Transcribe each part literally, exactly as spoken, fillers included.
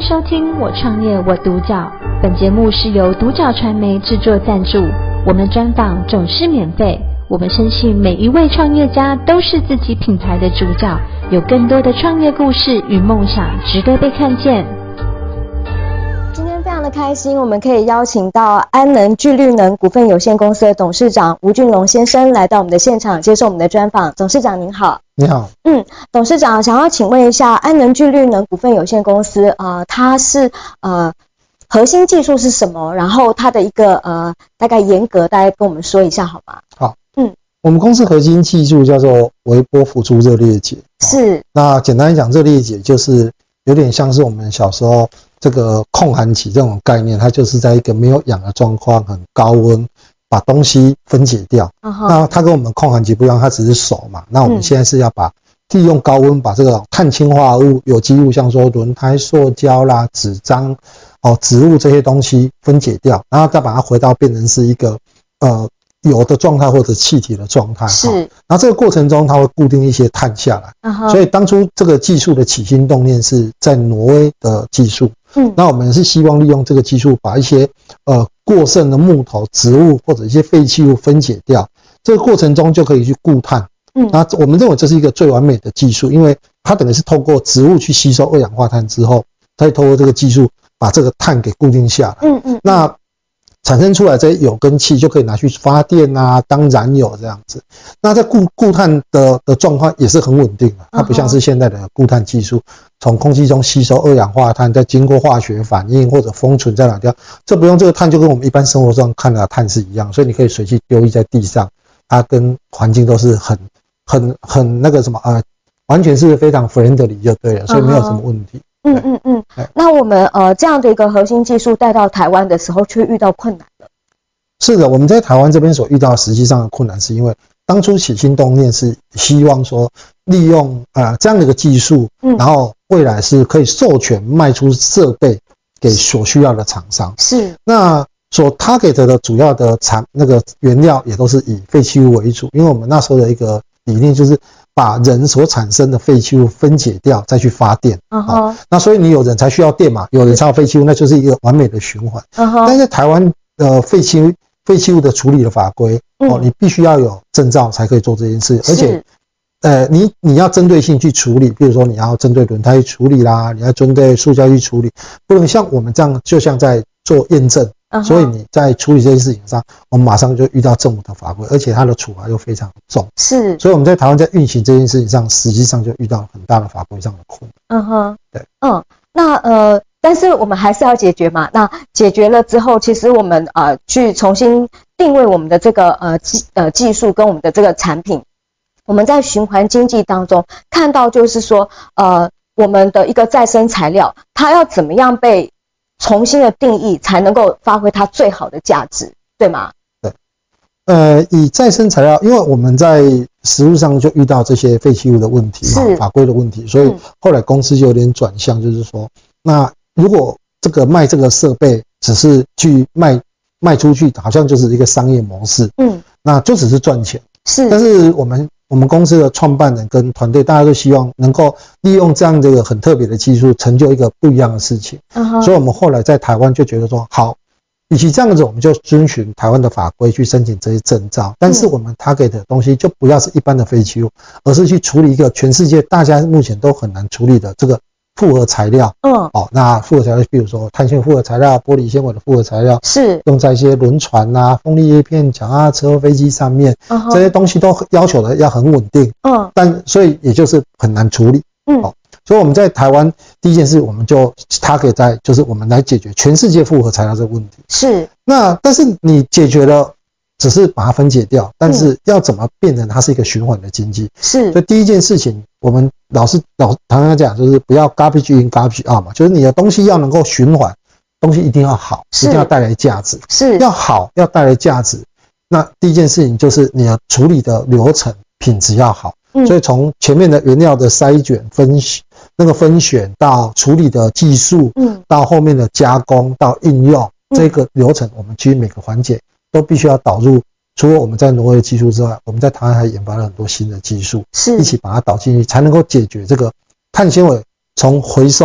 收听《我创业我独角》，本节目是由独角传媒制作赞助，我们专访总是免费。我们深信每一位创业家都是自己品牌的主角，有更多的创业故事与梦想值得被看见。 今天非常的开心，我们可以邀请到安能聚绿能股份有限公司的董事长吴俊龙先生来到我们的现场接受我们的专访。董事长您好。 你好。 嗯，董事长想要请问一下，安能聚绿能股份有限公司呃它是呃核心技术是什么？然后它的一个呃大概严格大概跟我们说一下好吗？ 好。 嗯， 我们公司核心技术叫做微波辅助热裂解。 是。 那简单讲，热裂解就是有点像是我们小时候这个控寒期这种概念，它就是在一个没有氧的状况，很高温把东西分解掉。Uh-huh. 那它跟我们控寒期不一样，它只是手嘛。那我们现在是要把利用高温把这个碳氢化物、有机物，像说轮胎、塑胶啦、纸张、哦植物这些东西分解掉，然后再把它回到变成是一个呃油的状态或者气体的状态。 是。 然后这个过程中它会固定一些碳下来。Uh-huh. 所以当初这个技术的起心动念是在挪威的技术。嗯。那我们是希望利用这个技术把一些呃过剩的木头、植物或者一些废弃物分解掉，这个过程中就可以去固碳。嗯。那我们认为这是一个最完美的技术，因为它等于是透过植物去吸收二氧化碳之后，再透过这个技术把这个碳给固定下来。嗯嗯。那产生出来这些油跟气就可以拿去发电啊，当燃油这样子。那在固固碳的的状况也是很稳定的，它不像是现在的固碳技术，从空气中吸收二氧化碳，再经过化学反应或者封存再拿掉。这不用，这个碳就跟我们一般生活上看到的碳是一样，所以你可以随机丢弃在地上，它跟环境都是很很很那个什么呃，完全是非常 friendly 就对了，所以没有什么问题。 嗯嗯嗯，那我们呃这样的一个核心技术带到台湾的时候，却遇到困难了。 是的，我们在台湾这边所遇到实际上的困难，是因为当初起心动念是希望说利用呃这样的一个技术，嗯，然后未来是可以授权卖出设备给所需要的厂商。 是。 那所 target 的主要的产那个原料也都是以废弃物为主，因为我们那时候的一个理念就是把人所产生的废弃物分解掉，再去发电。Uh-huh. 哦，那所以你有人才需要电嘛，有人才有废弃物，那就是一个完美的循环。Uh-huh. 但是台湾的废弃物废弃物的处理的法规，嗯，哦，你必须要有证照才可以做这件事，而且，呃，你你要针对性去处理，比如说你要针对轮胎去处理啦，你要针对塑胶去处理，不能像我们这样，就像在做验证。Uh-huh. 所以你在处理这件事情上，我们马上就遇到政府的法规，而且它的处罚又非常重。 是。 所以我们在台湾在运行这件事情上，实际上就遇到很大的法规上的困难。 嗯哼。 对。 嗯，那呃，但是我们还是要解决嘛。那解决了之后，其实我们呃去重新定位我们的这个呃技呃技术跟我们的这个产品，我们在循环经济当中看到就是说，呃，我们的一个再生材料，它要怎么样被重新的定义才能够发挥它最好的价值，对吗？ 对，呃，以再生材料，因为我们在实务上就遇到这些废弃物的问题嘛，法规的问题，所以后来公司就有点转向，就是说，那如果这个卖这个设备只是去卖卖出去，好像就是一个商业模式，嗯，那就只是赚钱， 是， 但是我们。我们公司的创办人跟团队，大家都希望能够利用这样的一个很特别的技术，成就一个不一样的事情。Uh-huh. 所以我们后来在台湾就觉得说，好，与其这样子，我们就遵循台湾的法规去申请这些证照。但是我们 target 的东西就不要是一般的废弃物，而是去处理一个全世界大家目前都很难处理的这个复合材料。嗯，哦，那复合材料，比如说碳纤复合材料、玻璃纤维的复合材料， 是用在一些轮船啊、风力叶片、脚踏车、飞机上面， uh-huh. 这些东西都要求的要很稳定。嗯，但所以也就是很难处理。嗯，哦，所以我们在台湾第一件事，我们就 target 在就是我们来解决全世界复合材料这个问题。 是，那但是你解决了。只是把它分解掉，但是要怎么变成它是一个循环的经济？ 是， 所以第一件事情，我们老是老常常讲，就是不要 garbage in garbage out 嘛，就是你的东西要能够循环，东西一定要好，一定要带来价值， 是要好，要带来价值。那第一件事情就是你的处理的流程品质要好，嗯，所以从前面的原料的筛选、分那个分选到处理的技术，嗯，到后面的加工到应用，嗯，这个流程，我们其实每个环节。都必须要导入，除了我们在挪威的技术之外，我们在台湾还研发了很多新的技术， 是一起把它导进去，才能够解决这个碳纤维从回收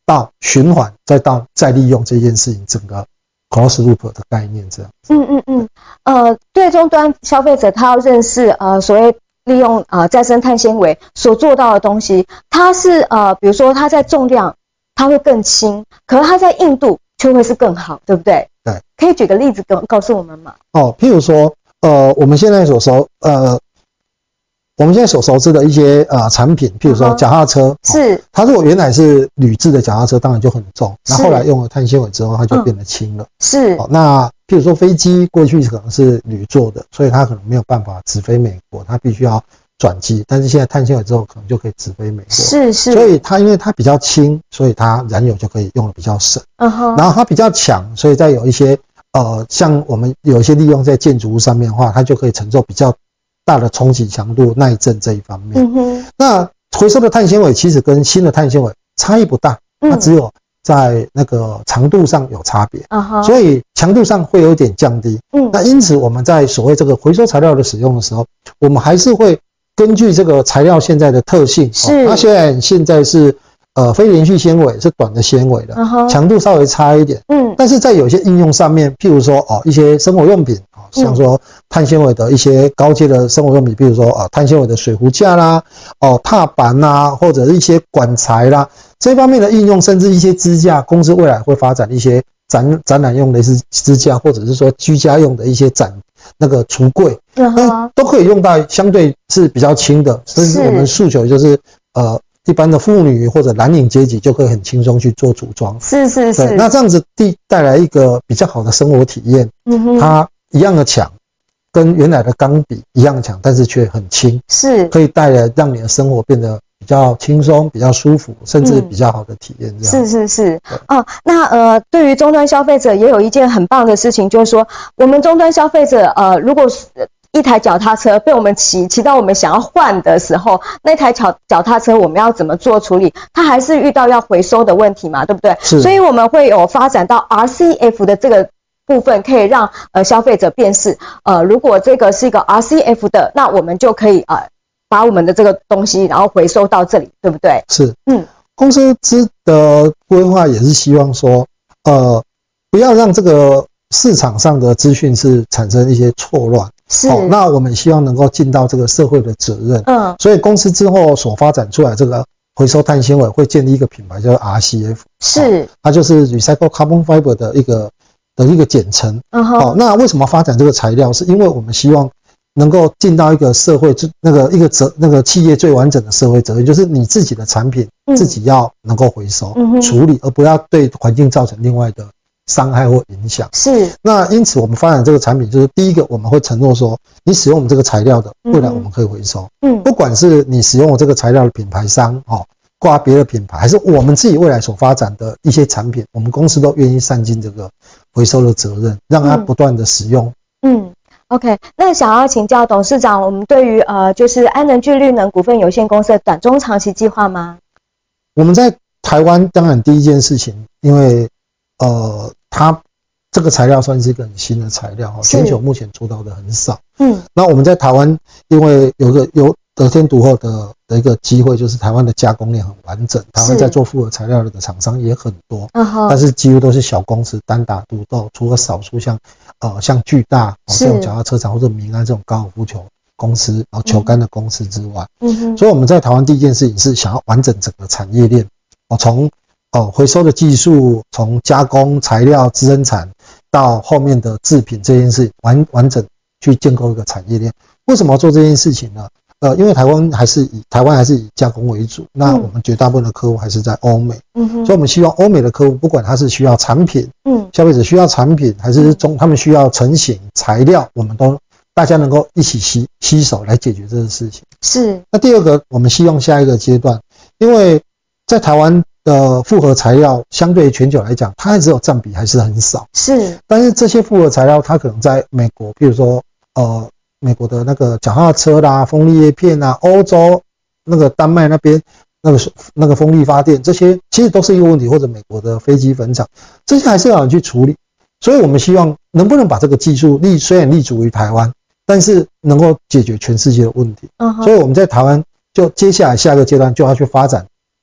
到循环，再到再利用这件事情，整个 close loop 的概念这样。 嗯嗯嗯，呃，对终端消费者他要认识呃所谓利用呃再生碳纤维所做到的东西，它是呃比如说它在重量它会更轻，可是它在硬度却会是更好，对不对？ 对， 可以举个例子告告诉我们吗？ 哦，譬如说，呃，我们现在所熟，呃，我们现在所熟知的一些呃产品，譬如说脚踏车， 嗯、是、 哦，它如果原来是铝制的脚踏车，当然就很重，那后来用了碳纤维之后，它就变得轻了。嗯、 是， 哦，那譬如说飞机过去可能是铝做的，所以它可能没有办法直飞美国，它必须要转机，但是现在碳纤维之后，可能就可以直飞美国。 是是， 所以它因为它比较轻，所以它燃油就可以用的比较省。嗯哼，然后它比较强，所以在有一些呃，像我们有一些利用在建筑物上面的话，它就可以承受比较大的冲击强度、耐震这一方面。嗯哼，那回收的碳纤维其实跟新的碳纤维差异不大，它只有在那个长度上有差别，嗯、所以强度上会有点降低。嗯，那因此我们在所谓这个回收材料的使用的时候，我们还是会根据这个材料现在的特性，是，哦、它虽然现在是呃非连续纤维，是短的纤维的，嗯、强度稍微差一点，嗯，但是在有些应用上面，譬如说哦一些生活用品，哦像说碳纤维的一些高阶的生活用品，譬如说啊碳纤维的水壶架啦，哦踏板啦，或者是一些管材啦，这方面的应用，甚至一些支架，公司未来会发展一些展展览用的是支架，或者是说居家用的一些展那个橱柜，嗯，都可以用到相对是比较轻的，甚至我们诉求就是呃一般的妇女或者蓝领阶级就可以很轻松去做组装。是是是。对，那这样子地带来一个比较好的生活体验，嗯哼，它一样的强，跟原来的钢笔一样强，但是却很轻，是可以带来让你的生活变得比较轻松、比较舒服，甚至比较好的体验。这样、嗯、是是是。哦，那呃，对于终端消费者也有一件很棒的事情，就是说，我们终端消费者呃，如果一台脚踏车被我们骑骑到我们想要换的时候，那台脚脚踏车我们要怎么做处理？它还是遇到要回收的问题嘛，对不对？是。所以我们会有发展到 R C F 的这个部分，可以让呃消费者辨识，呃，如果这个是一个 R C F 的，那我们就可以呃把我们的这个东西然后回收到这里，对不对？是。嗯，公司之的规划也是希望说，呃，不要让这个市场上的资讯是产生一些错乱。是、哦，那我们希望能够尽到这个社会的责任。嗯，所以公司之后所发展出来这个回收碳纤维会建立一个品牌叫做 R C F， 是、哦，它就是 Recycle Carbon Fiber 的一个的一个简称。嗯哼，好、哦，那为什么发展这个材料？是因为我们希望能够尽到一个社会那个一个责那个企业最完整的社会责任，就是你自己的产品自己要能够回收、嗯、处理，而不要对环境造成另外的伤害或影响。是。那因此我们发展这个产品，就是第一个我们会承诺说，你使用我们这个材料的，未来我们可以回收。嗯。不管是你使用我这个材料的品牌商，哦，挂别的品牌，还是我们自己未来所发展的一些产品，我们公司都愿意善尽这个回收的责任，让它不断的使用。嗯。OK， 那想要请教董事长，我们对于呃就是安能聚绿能股份有限公司的短中长期计划吗？我们在台湾当然第一件事情，因为呃它这个材料算是一个很新的材料，全球目前做到的很少。嗯，那我们在台湾因为有个有得天独厚的的一个机会，就是台湾的加工链很完整，台湾在做复合材料的厂商也很多，但是几乎都是小公司单打独斗，除了少数像呃像巨大、哦、这种脚踏车厂或者民安这种高尔夫球公司，然后球杆的公司之外，嗯哼，所以我们在台湾第一件事情是想要完整整个产业链，哦，从哦回收的技术，从加工材料资生产到后面的制品这件事完完整去建构一个产业链。为什么要做这件事情呢？呃，因为台湾还是以台湾还是以加工为主，那我们绝大部分的客户还是在欧美，嗯哼，所以我们希望欧美的客户，不管他是需要产品，嗯，消费者需要产品，还是中他们需要成型材料，我们都大家能够一起携携手来解决这个事情。是。那第二个，我们希望下一个阶段，因为在台湾的复合材料相对于全球来讲，它还只有占比还是很少。是。但是这些复合材料，它可能在美国，比如说呃。美国的那个脚踏车啦、风力叶片啊，欧洲那个丹麦那边那个那个风力发电，这些其实都是一个问题，或者美国的飞机粉厂，这些还是要人去处理。所以我们希望能不能把这个技术立虽然立足于台湾，但是能够解决全世界的问题。Uh-huh. 所以我们在台湾就接下来下一个阶段就要去发展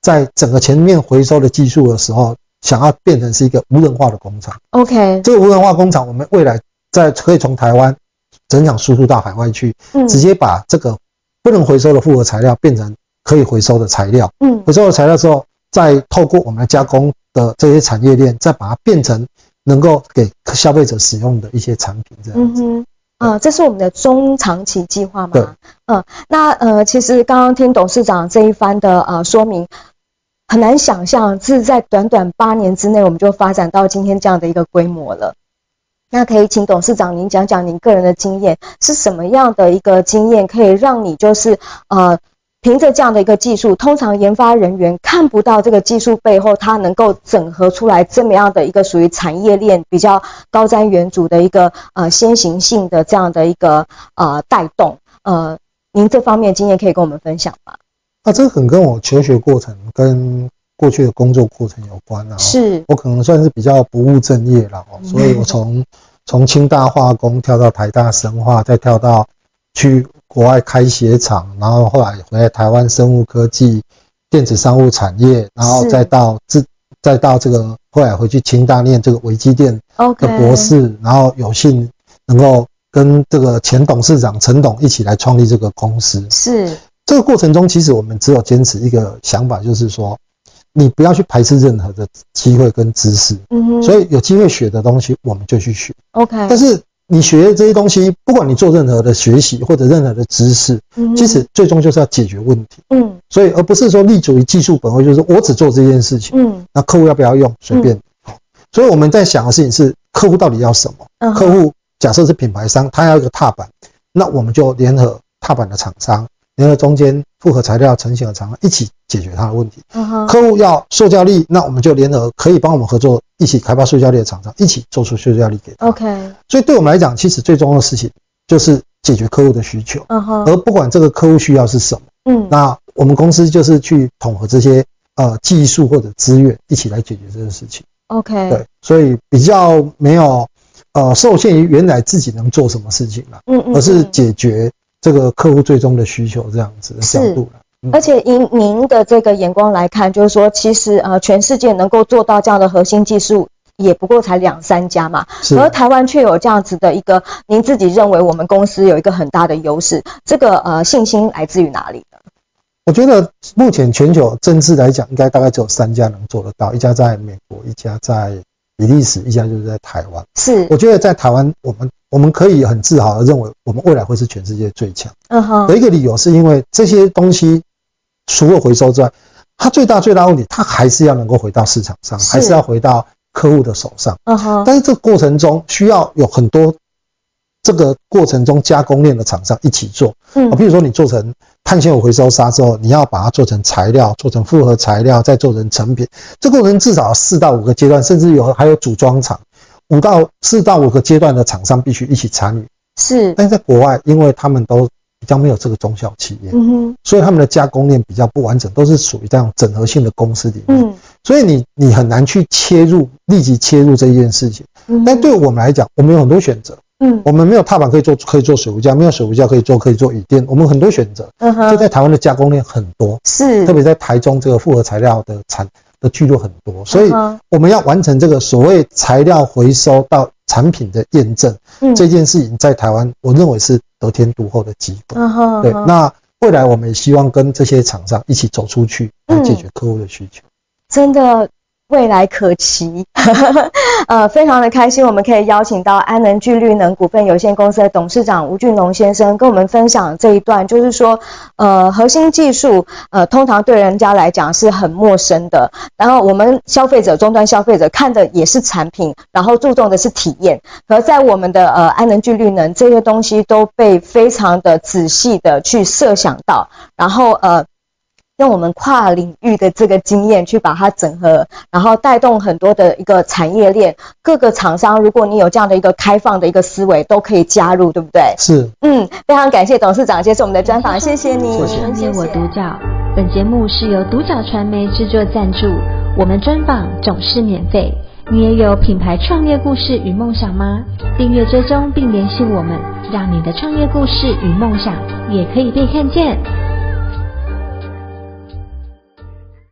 在整个前面回收的技术的时候，想要变成是一个无人化的工厂。 OK， 这个无人化工厂，我们未来在可以从台湾整场输出到海外去，嗯，直接把这个不能回收的复合材料变成可以回收的材料，嗯，回收的材料之后，再透过我们加工的这些产业链，再把它变成能够给消费者使用的一些产品，这样子。嗯呃，这是我们的中长期计划吗？对。嗯、呃，那呃，其实刚刚听董事长这一番的呃说明，很难想象是在短短八年之内，我们就发展到今天这样的一个规模了。那可以请董事长您讲讲您个人的经验，是什么样的一个经验可以让你就是呃。凭着这样的一个技术，通常研发人员看不到这个技术背后，它能够整合出来这么样的一个属于产业链比较高瞻远瞩的一个呃先行性的这样的一个呃带动。呃，您这方面经验可以跟我们分享吗？ 啊，这个很跟我求学过程跟过去的工作过程有关啊。 是， 我可能算是比较不务正业啦，哦，所以我从从清大化工跳到台大生化，再跳到去国外开鞋厂，然后后来回来台湾生物科技、电子商务产业，然后再到自再到这个后来回去清大念这个微机电的博士， okay. 然后有幸能够跟这个前董事长陈董一起来创立这个公司。 是， 这个过程中，其实我们只有坚持一个想法，就是说，你不要去排斥任何的机会跟知识。嗯哼。所以有机会学的东西，我们就去学。OK。但是你学的这些东西，不管你做任何的学习或者任何的知识，嗯，其实最终就是要解决问题。嗯。所以而不是说立足于技术本位，就是我只做这件事情。嗯。那客户要不要用，随便。嗯。所以我们在想的事情是，客户到底要什么？嗯。客户假设是品牌商，他要一个踏板，那我们就联合踏板的厂商。联合中间复合材料成型的厂商一起解决它的问题。Uh-huh. 客户要塑胶粒，那我们就联合可以帮我们合作一起开发塑胶粒的厂商一起做出塑胶粒给他。OK。所以对我们来讲，其实最重要的事情就是解决客户的需求。Uh-huh. 而不管这个客户需要是什么，嗯，那我们公司就是去统合这些呃技术或者资源一起来解决这件事情。OK。对，所以比较没有呃受限于原来自己能做什么事情啦，嗯嗯，而是解决这个客户最终的需求这样子的角度了。嗯， 而且以您的这个眼光来看，就是说其实呃全世界能够做到这样的核心技术也不过才两三家嘛，而台湾却有这样子的一个，您自己认为我们公司有一个很大的优势，这个呃信心来自于哪里呢？ 我觉得目前全球政治来讲，应该大概只有三家能做得到，一家在美国，一家在比利时，一家就是在台湾。是，我觉得在台湾我们我们可以很自豪的认为，我们未来会是全世界最强。嗯哼。有一个理由是因为这些东西除了回收之外，它最大最大问题，它还是要能够回到市场上，还是要回到客户的手上。嗯哼。但是这个过程中需要有很多这个过程中加工链的厂商一起做。嗯。比如说你做成碳纤维回收砂之后，你要把它做成材料，做成复合材料，再做成成品。这过程至少四到五个阶段，甚至有还有组装厂。五到四到五个阶段的厂商必须一起参与，是。但是在国外，因为他们都比较没有这个中小企业，嗯哼，所以他们的加工链比较不完整，都是属于这样整合性的公司里面，嗯，所以你你很难去切入，立即切入这件事情。嗯，但对我们来讲，我们有很多选择，嗯，我们没有踏板可以做，可以做水壶架，没有水壶架可以做，可以做椅垫，我们很多选择，嗯哼，就在台湾的加工链很多，是，特别在台中这个复合材料的产。的聚落很多，所以我们要完成这个所谓材料回收到产品的验证，嗯，这件事情在台湾我认为是得天独厚的机会。嗯，对，那未来我们也希望跟这些厂商一起走出去，来解决客户的需求。嗯， 真的未来可期。呃，非常的开心，我们可以邀请到安能聚绿能股份有限公司的董事长吴俊龙先生跟我们分享这一段，就是说呃核心技术呃通常对人家来讲是很陌生的，然后我们消费者终端消费者看的也是产品，然后注重的是体验，而在我们的呃安能聚绿能这些东西都被非常的仔细的去设想到，然后呃用我们跨领域的这个经验去把它整合，然后带动很多的一个产业链，各个厂商如果你有这样的一个开放的一个思维都可以加入，对不对？ 是。 嗯，非常感谢董事长接受我们的专访，谢谢你。 我创业我独角，本节目是由独角传媒制作赞助，我们专访总是免费。你也有品牌创业故事与梦想吗？订阅追踪并联系我们，让你的创业故事与梦想也可以被看见。